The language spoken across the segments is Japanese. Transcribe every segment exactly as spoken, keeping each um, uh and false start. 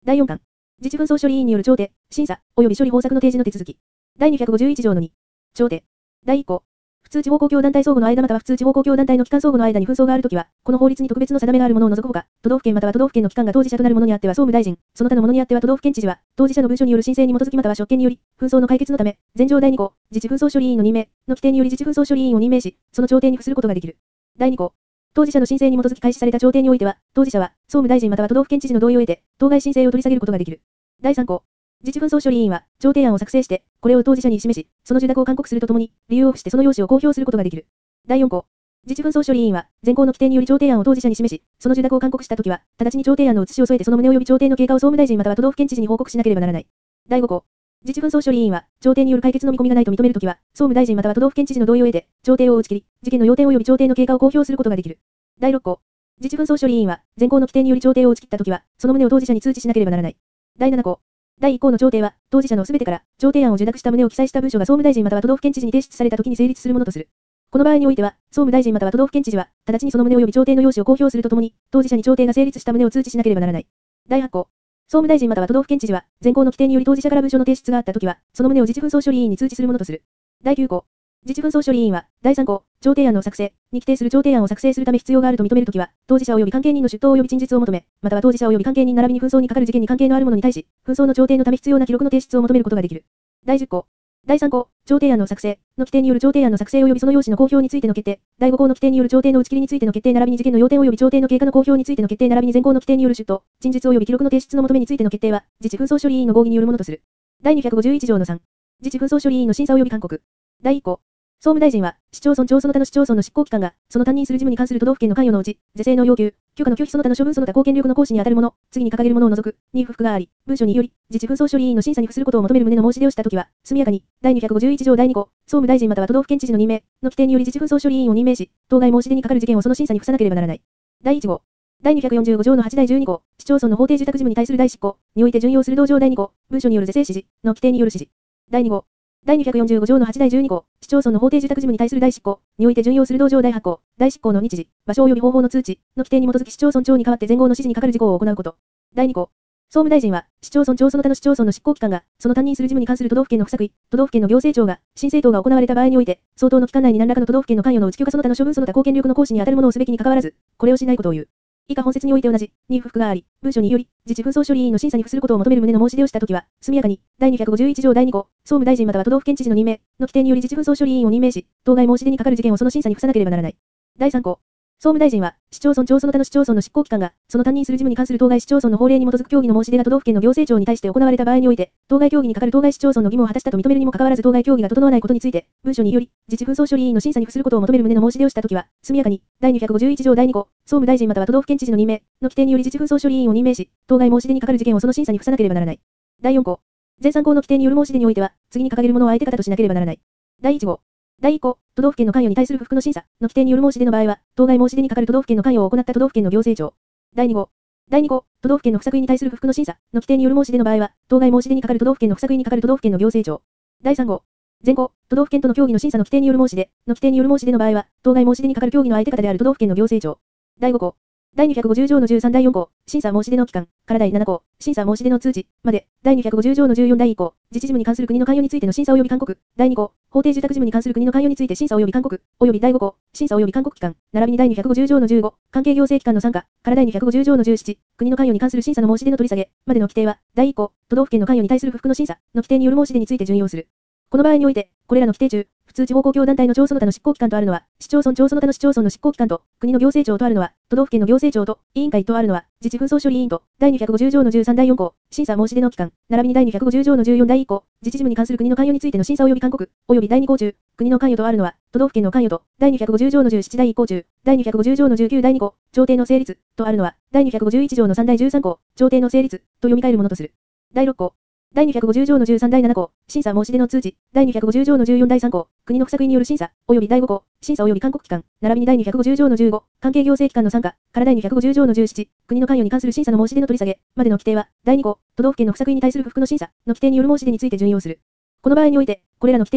だいよんかん。自治紛争処理委員による調停、審査、及び処理方策の提示の手続き。だいにひゃくごじゅういち条のに。調停。だいいっ項。普通地方公共団体相互の間または普通地方公共団体の機関相互の間に紛争があるときは、この法律に特別の定めがあるものを除くほか、都道府県または都道府県の機関が当事者となるものにあっては総務大臣、その他のものにあっては都道府県知事は、当事者の文書による申請に基づきまたは職権により、紛争の解決のため、前条だいに項、自治紛争処理委員の任命の規定により自治紛争処理委員を任命し、その調停に付することができる。だいに項。当事者の申請に基づき開始された調停においては、当事者は、総務大臣または都道府県知事の同意を得て、当該申請を取り下げることができる。だいさん項。自治紛争処理委員は、調停案を作成して、これを当事者に示し、その受諾を勧告するとともに、理由を付してその用紙を公表することができる。だいよん項。自治紛争処理委員は、前項の規定により調停案を当事者に示し、その受諾を勧告したときは、直ちに調停案の写しを添えてその旨及び調停の経過を総務大臣または都道府県知事に報告しなければならない。だいご項。自治紛争処理委員は、調停による解決の見込みがないと認めるときは、総務大臣または都道府県知事の同意を得て、調停を打ち切り、事件の要点及び調停の経過を公表することができる。だいろっ項。自治紛争処理委員は、前項の規定により調停を打ち切ったときは、その旨を当事者に通知しなければならない。だいなな項。だいいっ項の調停は、当事者のすべてから、調停案を受諾した旨を記載した文書が総務大臣または都道府県知事に提出されたときに成立するものとする。この場合においては、総務大臣または都道府県知事は、直ちにその旨及び調停の用紙を公表するとともに、当事者に調停が成立した旨を通知しなければならない。だいはち項。総務大臣または都道府県知事は、前項の規定により当事者から文書の提出があったときは、その旨を自治紛争処理委員に通知するものとする。だいきゅう項。自治紛争処理委員は、だいさん項、調停案の作成に規定する調停案を作成するため必要があると認めるときは、当事者及び関係人の出頭及び陳述を求め、または当事者及び関係人並びに紛争にかかる事件に関係のある者に対し、紛争の調停のため必要な記録の提出を求めることができる。だいじゅっ項。だいさん項、調停案の作成の規定による調停案の作成及びその用紙の公表についての決定。だいご項の規定による調停の打ち切りについての決定並びに事件の要点及び調停の経過の公表についての決定並びに前項の規定による出頭、陳述及び記録の提出の求めについての決定は、自治紛争処理委員の合議によるものとする。だいにひゃくごじゅういち条のさん。自治紛争処理委員の審査及び勧告。だいいっ項。総務大臣は、市町村町その他の市町村の執行機関が、その担任する事務に関する都道府県の関与のうち、是正の要求、許可の拒否その他の処分その他公権力の行使に当たるもの、次に掲げるものを除く、に不服があり、文書により、自治紛争処理委員の審査に付することを求める旨の申し出をしたときは、速やかに、だいにひゃくごじゅういち条だいに項、総務大臣または都道府県知事の任命、の規定により自治紛争処理委員を任命し、当該申し出にかかる事件をその審査に付さなければならない。だいいち号。だいにひゃくよんじゅうご条のはちだいじゅうに項、市町村の法定住宅事務に対する代執行において準用する同条だいに項、文書による是正指示の規定による指示。だいに号。だいにひゃくよんじゅうご条のはちだいじゅうに項、市町村の法定住宅事務に対する代執行において準用する同条だいはち項、代執行の日時、場所及び方法の通知の規定に基づき市町村長に代わって前後の指示に係る事項を行うこと。だいに項。総務大臣は、市町村長その他の市町村の執行機関が、その担任する事務に関する都道府県の不作為、都道府県の行政庁が、申請等が行われた場合において、相当の期間内に何らかの都道府県の関与のうち許可その他の処分その他公権力の行使に当たるものをすべきに関わらず、これをしないことを言う。以下本節において同じ、に不服があり、文書により、自治紛争処理委員の審査に付することを求める旨の申し出をしたときは、速やかに、だいにひゃくごじゅういち条だいに項、総務大臣または都道府県知事の任命、の規定により自治紛争処理委員を任命し、当該申し出にかかる事件をその審査に付さなければならない。だいさん項。総務大臣は、市町村長その他の市町村の執行機関が、その担任する事務に関する当該市町村の法令に基づく協議の申し出が都道府県の行政庁に対して行われた場合において、当該協議にかかる当該市町村の義務を果たしたと認めるにもかかわらず当該協議が整わないことについて、文書により、自治紛争処理委員の審査に付することを求める旨の申し出をしたときは、速やかに、だいにひゃくごじゅういち条だいに項、総務大臣または都道府県知事の任命、の規定により自治紛争処理委員を任命し、当該申し出にかかる事件をその審査に付さなければならない。だいよん項。前さん項の規定による申し出においては、次に掲げるものを相手方としなければならない。だいいち号。だいいっ項、都道府県の関与に対する不服の審査の規定による申し出の場合は、当該申し出にかかる都道府県の関与を行った都道府県の行政庁。だいに号。だいに項、都道府県の不作為に対する不服の審査の規定による申し出の場合は、当該申し出にかかる都道府県の不作為にかかる都道府県の行政庁。だいさん号。前項、都道府県との協議の審査の規定による申し出の規定による申し出の場合は、当該申し出にかかる協議の相手方である都道府県の行政庁。だいご項。だいにひゃくごじゅう条のじゅうさんだいよん項、審査申し出の期間からだいなな項、審査申し出の通知まで、だいにひゃくごじゅう条のじゅうよんだいいっ項、自治事務に関する国の関与についての審査及び勧告、だいに項、法定住宅事務に関する国の関与について審査及び勧告、及びだいご項、審査及び勧告期間、並びにだいにひゃくごじゅう条のじゅうご、関係行政機関の参加からだいにひゃくごじゅう条のじゅうなな、国の関与に関する審査の申し出の取り下げまでの規定は、だいいっ項、都道府県の関与に対する不服の審査の規定による申し出について準用する。この場合において、これらの規定中、普通地方公共団体の長その他の執行機関とあるのは、市町村長その他の市町村の執行機関と、国の行政庁とあるのは、都道府県の行政庁と、委員会とあるのは、自治紛争処理委員と、だいにひゃくごじゅう条のじゅうさんだいよん項、審査申し出の期間、並びにだいにひゃくごじゅう条のじゅうよんだいいっ項、自治事務に関する国の関与についての審査及び勧告、及びだいに項中、国の関与とあるのは、都道府県の関与と、だいにひゃくごじゅう条のじゅうななだいいっ項中、だいにひゃくごじゅう条のじゅうきゅうだいに項、調停の成立、とあるのは、だいにひゃくごじゅういち条のさんだいじゅうさん項、調停の成立、と読み替えるものとする。だいろっ項。だいにひゃくごじゅう条のじゅうさんだいなな項、審査申し出の通知、だいにひゃくごじゅう条のじゅうよんだいさん項、国の不作為による審査、及びだいご項、審査及び勧告期間、並びにだいにひゃくごじゅう条のじゅうご、関係行政機関の参加、からだいにひゃくごじゅう条のじゅうなな、国の関与に関する審査の申し出の取り下げ、までの規定は、だいに項、都道府県の不作為に対する不服の審査、の規定による申し出について準用する。この場合において、これらの規定中、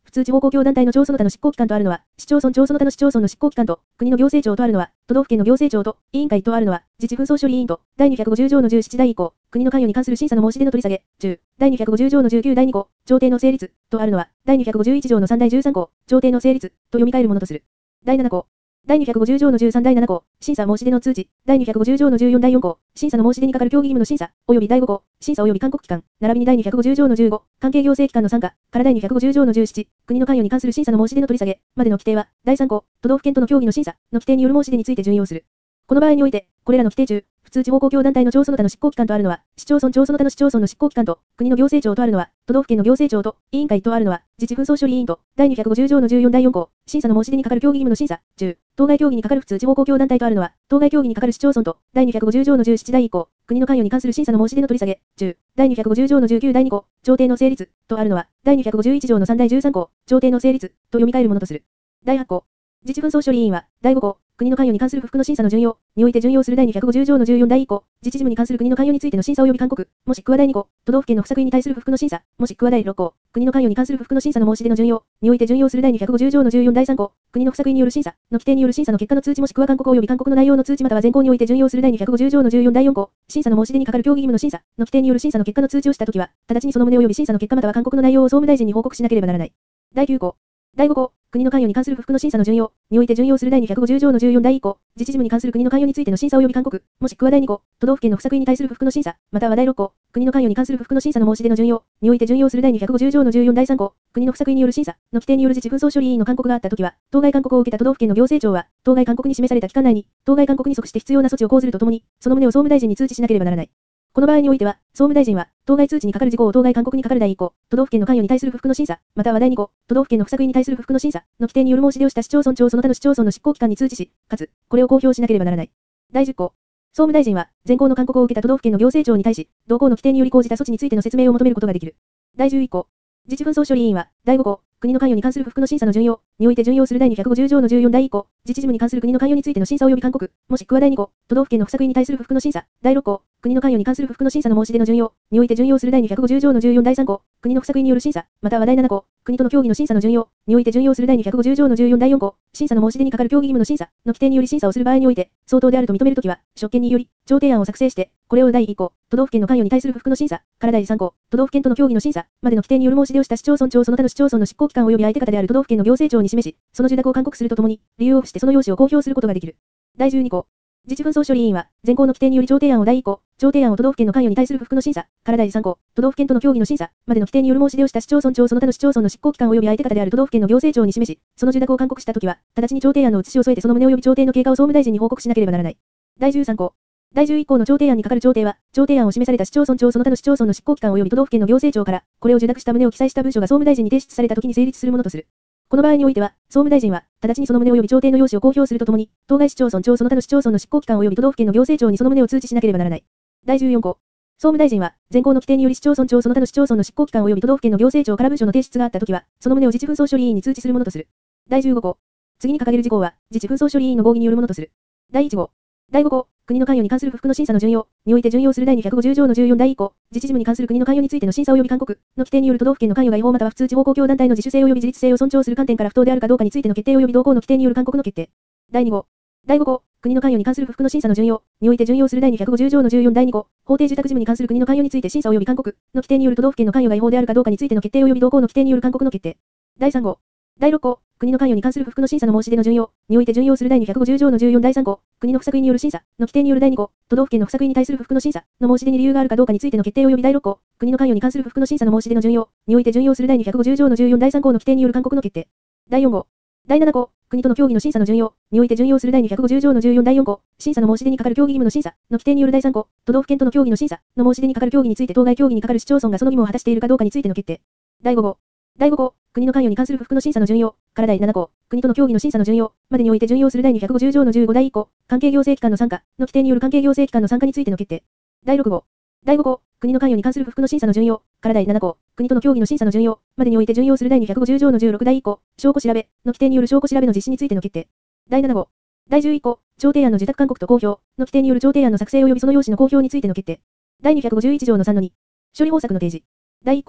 普通地方公共団体の町その他の執行機関とあるのは、市町村町その他の市町村の執行機関と、国の行政庁とあるのは、都道府県の行政庁と、委員会とあるのは、自治紛争処理委員と、だいにひゃくごじゅう条のじゅうなな第以降、国の関与に関する審査の申し出の取り下げ、じゅう、だいにひゃくごじゅう条のじゅうきゅう第に項、調停の成立、とあるのは、だいにひゃくごじゅういち条のさん第じゅうさん項、調停の成立、と読み替えるものとする。だいなな項。だいにひゃくごじゅう条のじゅうさん第なな項、審査申し出の通知、だいにひゃくごじゅう条のじゅうよん第よん項、審査の申し出に係る協議義務の審査、及びだいご項、審査及び勧告機関、並びにだいにひゃくごじゅう条のじゅうご、関係行政機関の参加、からだいにひゃくごじゅう条のじゅうなな、国の関与に関する審査の申し出の取り下げ、までの規定は、だいさん項、都道府県との協議の審査、の規定による申し出について準用する。この場合において、これらの規定中、普通地方公共団体の町その他の執行機関とあるのは、市町村町その他の市町村の執行機関と、国の行政庁とあるのは、都道府県の行政庁と、委員会とあるのは、自治紛争処理委員と、だいにひゃくごじゅう条のじゅうよん第よん項、審査の申し出に係る協議義務の審査、じゅう、当該協議に係る普通地方公共団体とあるのは、当該協議に係る市町村と、だいにひゃくごじゅう条のじゅうなな第以降、国の関与に関する審査の申し出の取り下げ、じゅう、だいにひゃくごじゅう条のじゅうきゅう第に項、調停の成立、とあるのは、だいにひゃくごじゅういち条のさん第じゅうさん項、調停の成立、と読み替えるものとする。だいはち項。自治紛争処理委員は、だいご項、国の関与に関する不服の審査の準用において準用するだいにひゃくごじゅう条のじゅうよん第以降、自治事務に関する国の関与についての審査及び勧告、もしくはだいに項、都道府県の不作為に対する不服の審査、もしくはだいろっ項、国の関与に関する不服の審査の申し出の準用において準用するだいにひゃくごじゅう条のじゅうよん第さん項、国の不作為による審査の規定による審査の結果の通知もしくは勧告及び勧告の内容の通知または前項において準用するだいにひゃくごじゅう条のじゅうよん第よん項、審査の申し出に係る協議義務の審査の規定による審査の結果の通知をしたときは、直ちにその旨及び審査の結果または勧告の内容を総務大臣に報告しなければならない。だいきゅう項。だいご項、国の関与に関する不服の審査の準用において準用するだいにひゃくごじゅう条のじゅうよん第以降、自治事務に関する国の関与についての審査及び勧告、もしくはだいに項、都道府県の不作為に対する不服の審査、またはだいろっ項、国の関与に関する不服の審査の申し出の準用において準用するだいにひゃくごじゅう条のじゅうよん第さん項、国の不作為による審査の規定による自治紛争処理委員の勧告があったときは、当該勧告を受けた都道府県の行政庁は、当該勧告に示された期間内に、当該勧告に即して必要な措置を講ずるとともに、その旨を総務大臣に通知しなければならない。この場合においては、総務大臣は、当該通知に係る事項を当該勧告に係るだいいっ項、都道府県の関与に対する不服の審査、またはだいに項、都道府県の不作為に対する不服の審査の規定による申し出をした市町村庁その他の市町村の執行機関に通知し、かつ、これを公表しなければならない。だいじゅっ項。総務大臣は、前項の勧告を受けた都道府県の行政庁に対し、同項の規定により講じた措置についての説明を求めることができる。だいじゅういっ項。自治紛争処理委員は、だいご項、国の関与に関する不服の審査の準用において準用するだいにひゃくごじゅう条のじゅうよん第以降、自治事務に関する国の関与についての審査及び勧告、もしくはだいに項、都道府県の不作為に対する不服の審査、だいろっ項、国の関与に関する不服の審査の申し出の準用において準用するだいにひゃくごじゅう条のじゅうよん第さん項、国の不作為による審査、またはだいなな項、国との協議の審査の準用において準用するだいにひゃくごじゅう条のじゅうよん第よん項、審査の申し出に係る協議義務の審査の規定により審査をする場合において、相当であると認めるときは、職権により、調停案を作成して、これをだいいっ項、都道府県の関与に対する不服の審査、からだいさん項、都道府県との協議の審査、までの規定による申し出をした市町村庁その他の市町村の執行機関及び相手方である都道府県の行政庁に示し、その受諾を勧告するとともに、理由を付してその要旨を公表することができる。だいじゅうに項。自治紛争処理委員は、前項の規定により調停案をだいいっ項、調停案を都道府県の関与に対する不服の審査、からだいさん項、都道府県との協議の審査、までの規定による申し出をした市町村庁その他の市町村の執行機関及び相手方である都道府県の行政庁に示し、その受諾を勧告したときは、直ちに調停案の写しを添えてその旨及び調停の経過を総務大臣に報告しなければならない。だいじゅうさん項。だいじゅういっ項の調停案に係る調停は、調停案を示された市町村庁その他の市町村の執行機関及び都道府県の行政庁から、これを受諾した旨を記載した文書が総務大臣に提出されたときに成立するものとする。この場合においては、総務大臣は、直ちにその旨及び調停の要旨を公表するとともに、当該市町村庁その他の市町村の執行機関及び都道府県の行政庁にその旨を通知しなければならない。だいじゅうよん項。総務大臣は、前項の規定により市町村庁その他の市町村の執行機関及び都道府県の行政庁から文書の提出があったときは、その旨を自治紛争処理委員に通知するものとする。だいじゅうご項。次に掲げる事項は、自治紛争処理委員の合議によるものとする。だいいち号。だいご項。国の関与に関する不服の審査の準用において準用するだいにひゃくごじゅう条のじゅうよん第以降、自治事務に関する国の関与についての審査及び勧告の規定による都道府県の関与が違法または普通地方公共団体の自主性及び自立性を尊重する観点から不当であるかどうかについての決定及び同項の規定による勧告の決定。だいに号。だいご項。国の関与に関する不服の審査の準用において準用するだいにひゃくごじゅう条のじゅうよん第に項、法定住宅事務に関する国の関与について審査及び勧告の規定による都道府県の関与が違法であるかどうかについての決定及び同項の規定による勧告の決定。だいさん号。だいろっ項。国の関与に関する不服の審査の申し出の準用において準用するだいにひゃくごじゅう条のじゅうよん第さん項、国の不作為による審査の規定によるだいに項、都道府県の不作為に対する不服の審査の申し出に理由があるかどうかについての決定及びだいろっ項、国の関与に関する不服の審査の申し出の準用において準用するだいにひゃくごじゅう条のじゅうよん第さん項の規定による勧告の決定。だいよん号。だいなな項。国との協議の審査の準用において準用するだいにひゃくごじゅう条のじゅうよん第よん項、審査の申し出に係る協議義務の審査の規定によるだいさん項、都道府県との協議の審査の申し出に係る協議について当該協議に係る市町村がその義務を果たしているかどうかについての決定。だいご号。だいご項。国の関与に関する不服の審査の準用からだいなな項、国との協議の審査の準用までにおいて準用するだいにひゃくごじゅう条のじゅうご第いっ項、関係行政機関の参加の規定による関係行政機関の参加についての決定。だいろく号。だいご項。国の関与に関する不服の審査の準用からだいなな項、国との協議の審査の準用までにおいて準用するだいにひゃくごじゅう条のじゅうろく第いっ項、証拠調べの規定による証拠調べの実施についての決定。だいなな号。だいじゅういっ項。調停案の受託勧告と公表の規定による調停案の作成及びその要旨の公表についての決定。だいにひゃくごじゅういち条のさんのに。処理方策の提示。だいいっ項。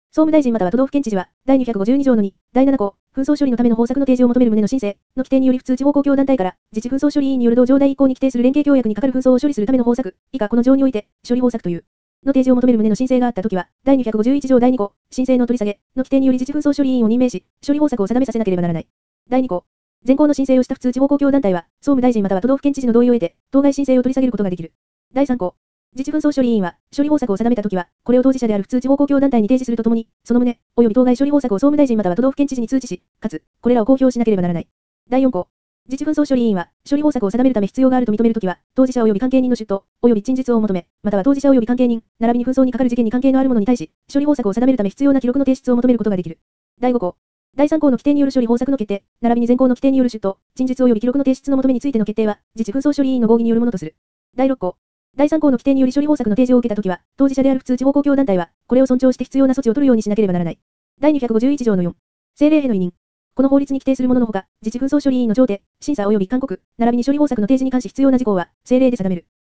総務大臣または都道府県知事は、だいにひゃくごじゅうに条のに、だいなな項、紛争処理のための方策の提示を求める旨の申請の規定により、普通地方公共団体から、自治紛争処理委員による同条第一項に規定する連携協約に係る紛争を処理するための方策、以下この条において、処理方策という、の提示を求める旨の申請があったときは、だいにひゃくごじゅういち条だいに項、申請の取り下げ、の規定により自治紛争処理委員を任命し、処理方策を定めさせなければならない。だいに項、前項の申請をした普通地方公共団体は、総務大臣または都道府県知事の同意を得て、当該申請を取り下げることができる。だいさん項、自治紛争処理委員は、処理方策を定めたときは、これを当事者である普通地方公共団体に提示するとともに、その旨、及び当該処理方策を総務大臣または都道府県知事に通知し、かつ、これらを公表しなければならない。だいよん項、自治紛争処理委員は、処理方策を定めるため必要があると認めるときは、当事者及び関係人の出頭、及び陳述を求め、または当事者及び関係人、並びに紛争に係る事件に関係のある者に対し、処理方策を定めるため必要な記録の提出を求めることができる。だいご項、だいさん項の規定による処理方策の決定、並びに前項の規定による出頭、陳述及び記録の提出の求めについての決定は、自治紛争処理委員の合議によるものとする。だいろっ項、だいさん項の規定により処理方策の提示を受けたときは、当事者である普通地方公共団体は、これを尊重して必要な措置を取るようにしなければならない。だいにひゃくごじゅういち条のよん、政令への委任。この法律に規定するもののほか、自治紛争処理委員の上手、審査及び勧告、並びに処理方策の提示に関し必要な事項は、政令で定める。